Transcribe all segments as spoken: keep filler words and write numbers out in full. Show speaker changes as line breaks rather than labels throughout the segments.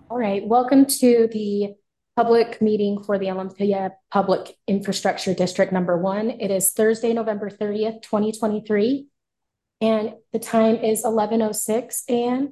All right, welcome to the public meeting for the Olympia Public Infrastructure District number one. It is Thursday, November thirtieth, twenty twenty-three, and the time is eleven oh six a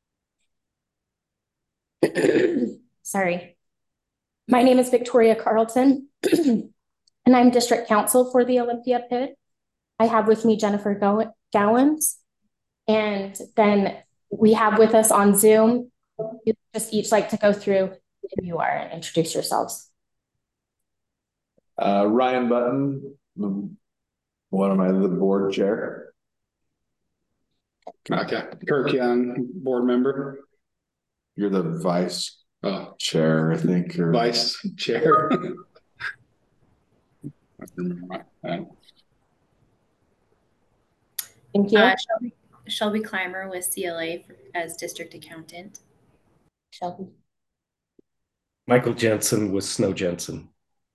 m Sorry. My name is Victoria Carlton, and I'm district counsel for the Olympia P I D. I have with me Jennifer Gowans, and then we have with us on Zoom. You just each like to go through who you are and introduce yourselves.
Uh, Ryan Button, one of my the board chair.
Okay, Kirk Young, board member.
You're the vice oh. chair, I think. Or...
Vice chair. I remember my, I
Thank you.
Uh, Shelby, Shelby Clymer with C L A for, as district accountant.
Shelby.
Michael Jensen with Snow Jensen.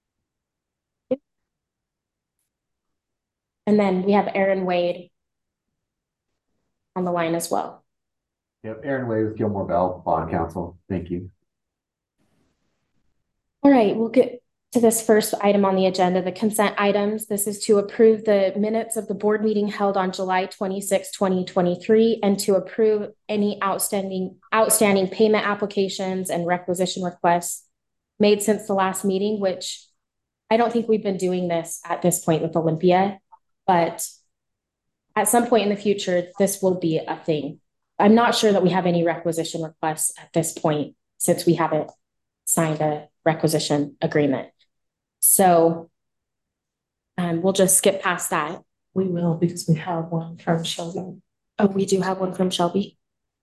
And then we have Aaron Wade on the line as well.
Yep, Aaron Wade with Gilmore Bell, bond counsel. Thank you.
All right, we'll get to this first item on the agenda, the consent items. This is to approve the minutes of the board meeting held on July twenty-sixth, twenty twenty-three, and to approve any outstanding outstanding payment applications and requisition requests made since the last meeting, which I don't think we've been doing this at this point with Olympia, but at some point in the future, this will be a thing. I'm not sure that we have any requisition requests at this point since we haven't signed a requisition agreement. So um, we'll just skip past that.
We will, because we have one from Shelby.
Oh, we do have one from Shelby.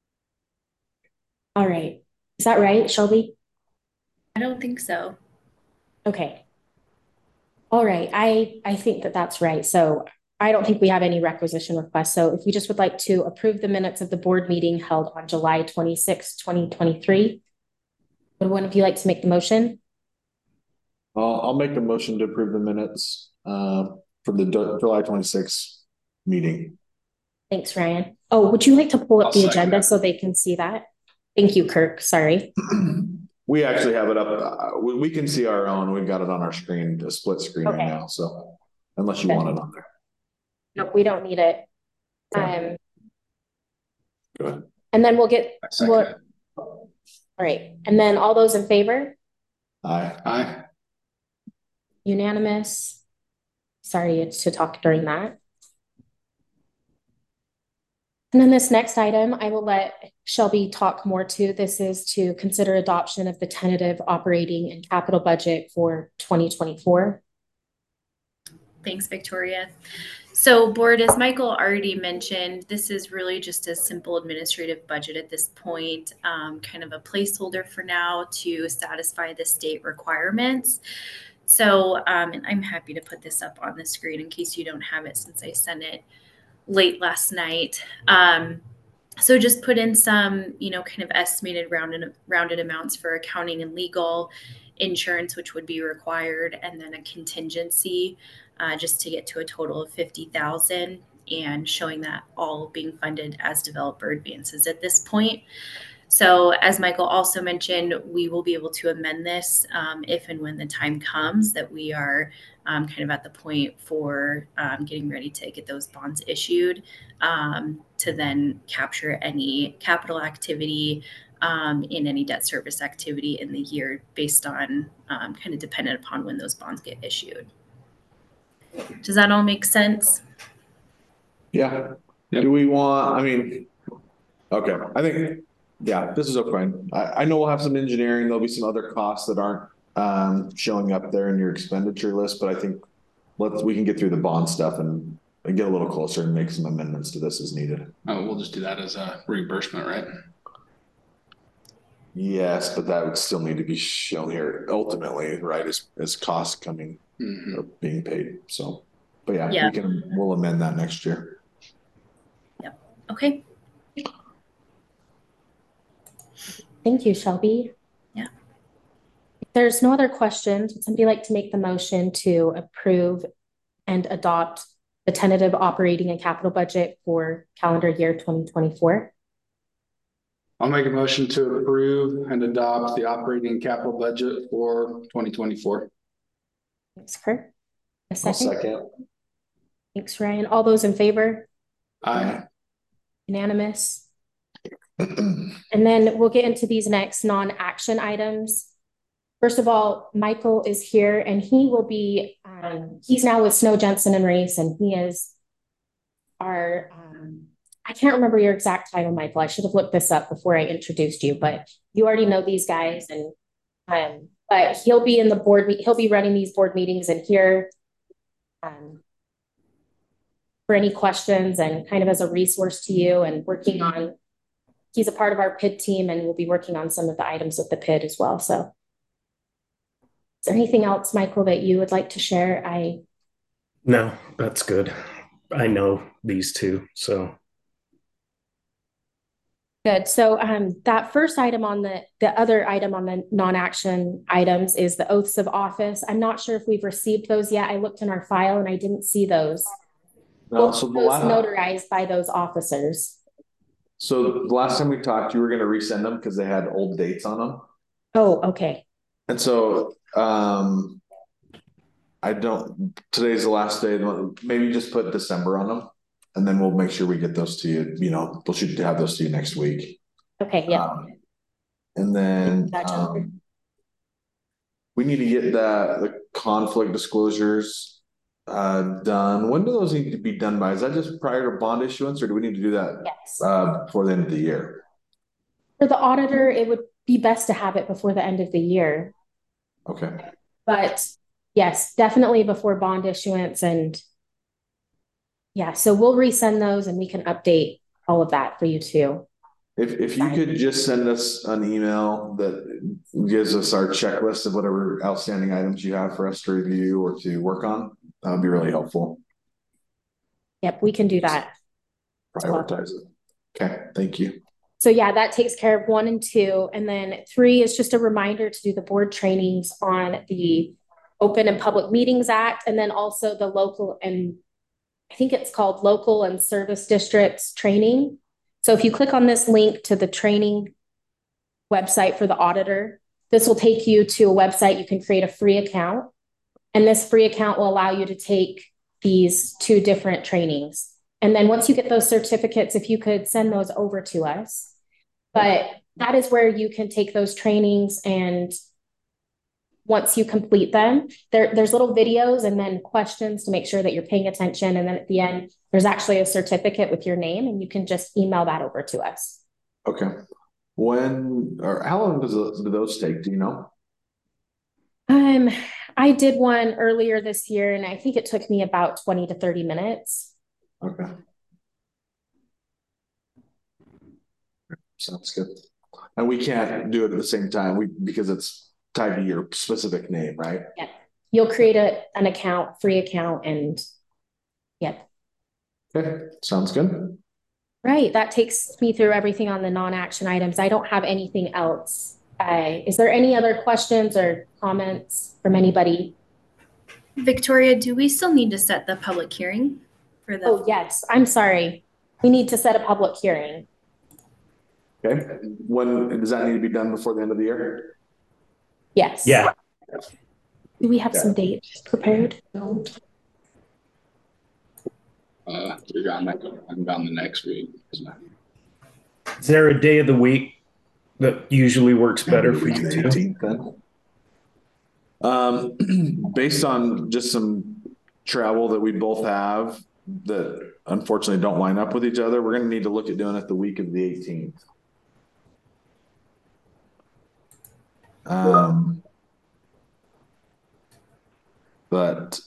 All right. Is that right, Shelby?
I don't think so.
Okay. All right. I, I think that that's right. So I don't think we have any requisition requests. So if we just would like to approve the minutes of the board meeting held on July twenty-sixth, twenty twenty-three, would one of you like to make the motion?
I'll, I'll make the motion to approve the minutes uh, for the July twenty-sixth meeting.
Thanks, Ryan. Oh, would you like to pull up
I'll
the agenda
that.
so they can see that? Thank you, Kirk. Sorry.
We actually have it up. Uh, we, we can see our own. We've got it on our screen, a split screen
Okay.
right now. So unless you
Okay.
want it on there.
No, we don't need it.
Okay.
Um,
Go ahead.
and then we'll get, we'll,
it.
all right. And then all those in favor?
Aye.
Aye.
Unanimous. Sorry it's to talk during that. And then this next item, I will let Shelby talk more to. This is to consider adoption of the tentative operating and capital budget for twenty twenty-four.
Thanks, Victoria. So board, as Michael already mentioned, this is really just a simple administrative budget at this point, um, kind of a placeholder for now to satisfy the state requirements. So um, and I'm happy to put this up on the screen in case you don't have it since I sent it late last night. Um, so just put in some, you know, kind of estimated rounded, rounded amounts for accounting and legal, insurance, which would be required, and then a contingency uh, just to get to a total of fifty thousand, and showing that all being funded as developer advances at this point. So as Michael also mentioned, we will be able to amend this um, if and when the time comes that we are um, kind of at the point for um, getting ready to get those bonds issued, um, to then capture any capital activity um, in any debt service activity in the year based on um, kind of dependent upon when those bonds get issued. Does that all make sense?
Yeah.
Yep.
Do we want, I mean, okay. I think, yeah, this is okay. I, I know we'll have some engineering. There'll be some other costs that aren't um, showing up there in your expenditure list, but I think let's, we can get through the bond stuff and, and get a little closer and make some amendments to this as needed.
Oh, we'll just do that as a reimbursement, right?
Yes, but that would still need to be shown here ultimately, right, as, as costs coming
Mm-hmm.
or being paid. So, but yeah,
Yeah.
we can, we'll amend that next year.
Yep. Okay.
Thank you, Shelby.
Yeah.
If there's no other questions, would somebody like to make the motion to approve and adopt the tentative operating and capital budget for calendar year twenty twenty-four?
I'll make a motion to approve and adopt the operating capital budget for twenty twenty-four.
Thanks, Kurt. A
I'll
second.
second.
Thanks, Ryan. All those in favor?
Aye.
Unanimous. And then we'll get into these next non-action items. First of all, Michael is here and he will be, um, he's now with Snow Jensen and Race, and he is our, um, I can't remember your exact title, Michael. I should have looked this up before I introduced you, but you already know these guys, and um, but he'll be in the board, he'll be running these board meetings and here um, for any questions and kind of as a resource to you, and working on, he's a part of our P I D team and we'll be working on some of the items with the P I D as well. So is there anything else, Michael, that you would like to share? I
No, that's good. I know these two, so.
Good. So um, that first item on the, the other item on the non-action items is the oaths of office. I'm not sure if we've received those yet. I looked in our file and I didn't see those.
No,
We'll
so the
get those
last,
notarized by those officers.
so the last time we talked, you were gonna resend them because they had old dates on them.
Oh, okay.
And so, um, I don't, today's the last day, maybe just put December on them. And then we'll make sure we get those to you, you know, we'll shoot to have those to you next week.
Okay, yeah.
Um, And then,
Gotcha.
um, we need to get that, the conflict disclosures, uh, done. When do those need to be done by? Is that just prior to bond issuance, or do we need to do that,
Yes.
uh, before the end of the year?
For the auditor, it would be best to have it before the end of the year.
Okay,
But yes, definitely before bond issuance. And yeah, so we'll resend those and we can update all of that for you too.
if, if you could just send us an email that gives us our checklist of whatever outstanding items you have for us to review or to work on, that would be really helpful.
Yep, we can do that.
Prioritize it. Okay, thank you.
So yeah, that takes care of one and two. And then three is just a reminder to do the board trainings on the Open and Public Meetings Act, and then also the local and I think it's called Local and Service Districts Training. So if you click on this link to the training website for the auditor, this will take you to a website. You can create a free account, and this free account will allow you to take these two different trainings. And then once you get those certificates, if you could send those over to us, but that is where you can take those trainings. And once you complete them, there, there's little videos and then questions to make sure that you're paying attention. And then at the end, there's actually a certificate with your name, and you can just email that over to us.
Okay. When, or how long does those, do those take? Do you know?
Um, I did one earlier this year, and I think it took me about twenty to thirty minutes.
Okay. Sounds good. And we can't do it at the same time, we, because it's tied to your specific name, right?
Yeah. You'll create a, an account, free account, and yep.
Okay, sounds good.
Right. That takes me through everything on the non-action items. I don't have anything else. Uh, is there any other questions or comments from anybody?
Victoria, do we still need to set the public hearing for the?
Oh, yes. I'm sorry. We need to set a public hearing.
Okay, when does that need to be done before the end of the year?
Yes.
Yeah.
Do we have some dates prepared? No.
Uh, you're gone, next- I'm gone the next week. isn't it?
Is there a day of the week that usually works better for you
The
too?
eighteenth then. Um, based on just some travel that we both have that unfortunately don't line up with each other, we're gonna need to look at doing it the week of the eighteenth. Um, but,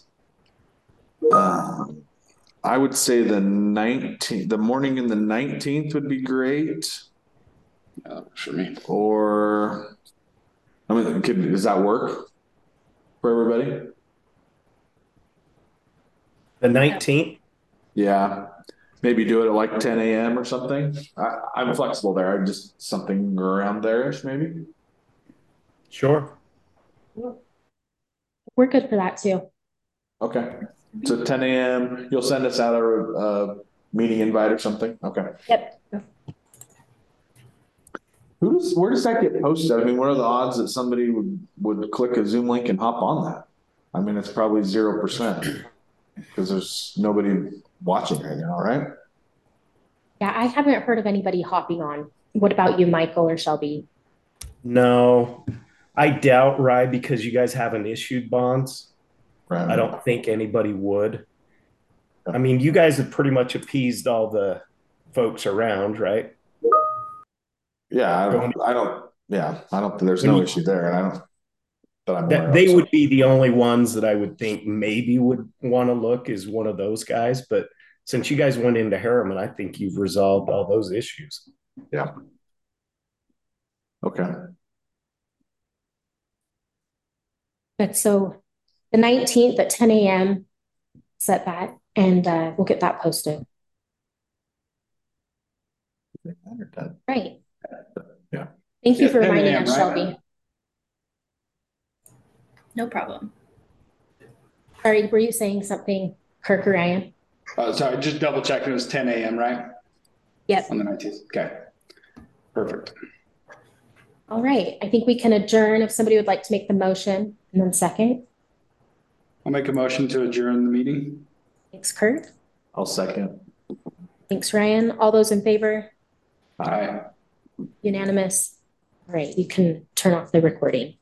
um, I would say the nineteenth, the morning in the nineteenth would be great,
Uh, for me.
or, I mean, could, does that work for everybody?
The nineteenth?
Yeah, maybe do it at like ten A M or something. I, I'm flexible there, I just something around there-ish maybe.
Sure.
We're good for that too.
Okay, so ten A M, you'll send us out a, a meeting invite or something? Okay.
Yep.
Who does, where does that get posted? I mean, what are the odds that somebody would, would click a Zoom link and hop on that? I mean, it's probably zero percent because there's nobody watching right now, right?
Yeah, I haven't heard of anybody hopping on. What about you, Michael or Shelby?
No, I doubt, right, because you guys haven't issued bonds.
Right.
I don't think anybody would. I mean, you guys have pretty much appeased all the folks around, right?
Yeah, I don't, I don't, yeah, I don't, there's
When
no
you-
issue there, and I don't, that I'm aware
That
of,
they
so.
would be the only ones that I would think maybe would want to look is one of those guys. But since you guys went into Harriman, I think you've resolved all those issues.
Yeah. Okay.
But so the nineteenth at ten a.m. set that, and uh, we'll get that posted. Right.
Yeah.
Thank you
Yeah,
for
10
reminding
a.m.,
us,
right?
Shelby.
No problem.
Sorry, were you saying something, Kirk or Ryan?
Uh, sorry, just double checking. It was ten a.m., right?
Yep.
On the nineteenth. Okay. Perfect.
All right. I think we can adjourn if somebody would like to make the motion, and then second.
I'll make a motion to adjourn the meeting.
Thanks, Kurt.
I'll second.
Thanks, Ryan. All those in favor?
Aye.
Unanimous. All right, you can turn off the recording.